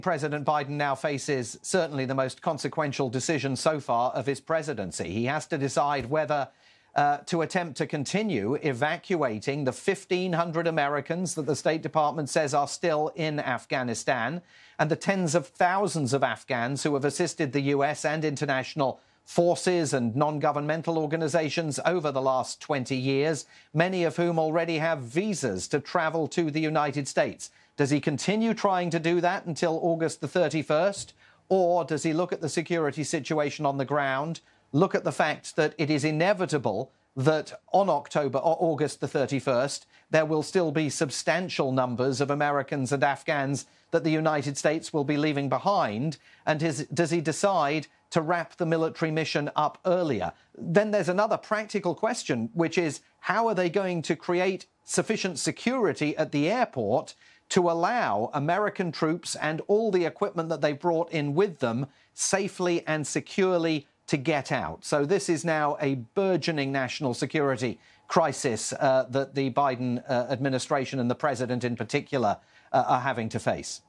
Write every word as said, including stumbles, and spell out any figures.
President Biden now faces certainly the most consequential decision so far of his presidency. He has to decide whether uh, to attempt to continue evacuating the fifteen hundred Americans that the State Department says are still in Afghanistan and the tens of thousands of Afghans who have assisted the U S and international forces and non-governmental organizations over the last twenty years, many of whom already have visas to travel to the United States. Does he continue trying to do that until August the thirty-first? Or does he look at the security situation on the ground, look at the fact that it is inevitable that on October or August the thirty-first, there will still be substantial numbers of Americans and Afghans that the United States will be leaving behind? And his, does he decide to wrap the military mission up earlier? Then there's another practical question, which is how are they going to create sufficient security at the airport to allow American troops and all the equipment that they brought in with them safely and securely to get out? So this is now a burgeoning national security crisis uh, that the Biden uh, administration and the president in particular uh, are having to face.